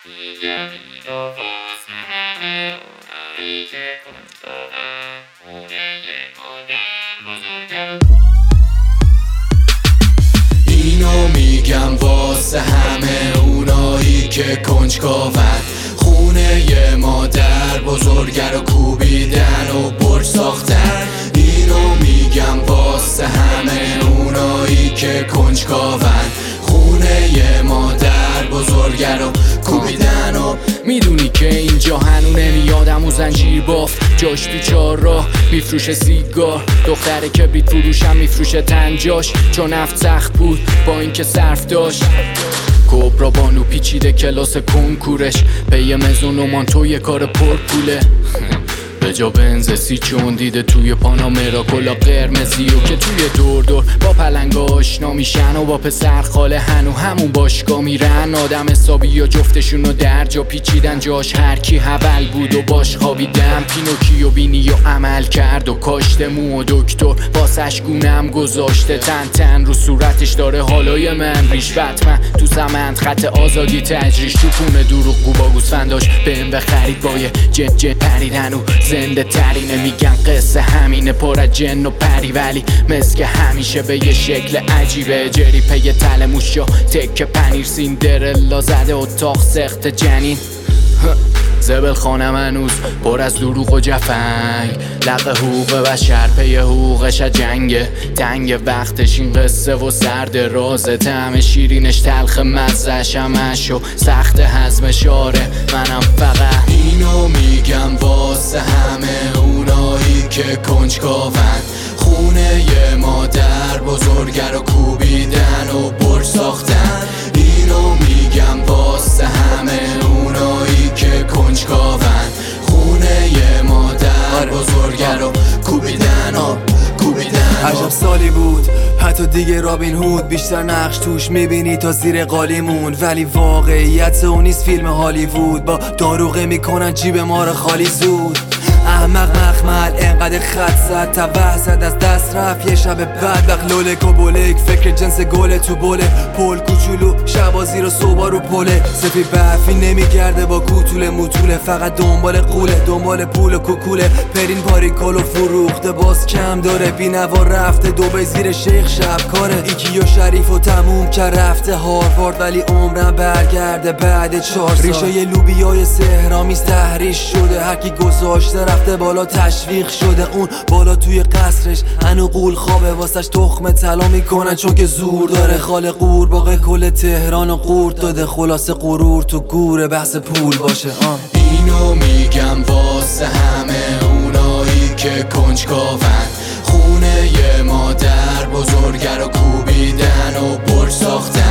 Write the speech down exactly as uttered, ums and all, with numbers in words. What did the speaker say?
اینو میگم واسه همه اونایی که کنجکاون، خونه ی مادر بزرگه رو کوبیدن و برج ساختن. اینو میگم واسه همه اونایی که کنجکاون، خونه ی مادر بزرگه رو کوبیدن. و میدونی که اینجا هنو نمیادم و زنجیر بافت، جاش تو چار راه میفروشه سیگار، دختره کبریت فروشم میفروشه تنجاش، چون نفت سخت بود با اینکه صرف داشت. کبرا بانو پیچیده کلاس کنکورش، پی مزون و مانتو کار پر پوله. به جا بنز سی چون دیده توی پانامرا کلا قرمزی و که توی دور دور با پلنگ آشنا میشن و با پسر خاله هنو همون باشگاه میرن. آدم حسابی یا جفتشونو در جا پیچیدن، جاش هر کی حول بود و باش خوابیدن. پینوکیو بینی و عمل کرد و کاشته مو و دکتر واسش گونم گذاشته، تن تن رو صورتش داره حالای من ریشوت. من تو سمند خط آزادی تجریش، تو پونه دروغ گوبا گوسفنداش بهم بخرید با یه جت جت پریدن و زنده ترینه. میگن قصه همینه پر از جن و پری، ولی مسک همیشه به یه شکل عجیبه. جری پی تل موشا تک پنیر، سیندرلا زده اتاق سخت جنین. زبل خانم هنوز پر از دروغ و جفنگ، لق حقوق بشر پی حقوقش جنگه. تنگ وقتش این قصه و سرد رازه، طعم شیرینش تلخ مزهش همش و سخت هضمش. آره منم فقط اینو میگم واسه همه اونایی که کنجکاون، خونه ی مادر بزرگه رو کوبیدن و برج ساختن. اینو میگم واسه همه اونایی که کنجکاون، خونه ی مادر بزرگه رو کوبیدن و کوبیدن. عجب سالی بود حتی دیگه رابین هود، بیشتر نقش توش میبینی تا زیر قالیمون، ولی واقعیت اون نیست فیلم هالیوود. با داروغه میکنن جیب ما رو خالی زود. احمق مخمل انقدر خط زد تا وحزد از دست رفت یه شب بعد. وقت لولک و بولک فکر جنس گله تو بوله، پول کوچولو شبازی رو صبح رو پله. سفی برفی نمیگرده با کوتوله موتوله، فقط دنبال قوله دنبال پول و کوکوله. پرین پاریکالو فروخته باز کم داره، بینوا رفته دوبه زیر شیخ شب کاره. ایکی و شریف و تموم که رفته هاروارد، ولی عمرم برگرده بعد چهار سال. ریشه ی لوبیای سهرامیز تحریش شده، هرکی گذاشته رفته بالا تشویق شده. اون بالا توی قصرش هنو قول خوابه، واسش تخم طلا میکنن چون که زور داره. خاله قورباغه کل تهران و قورت داده، خلاصه غرور تو گوره بحث پول باشه. آه. اینو میگم واسه همه اونایی که کنجکاون، خونه ی مادر بزرگه رو کوبیدن و برج ساختن.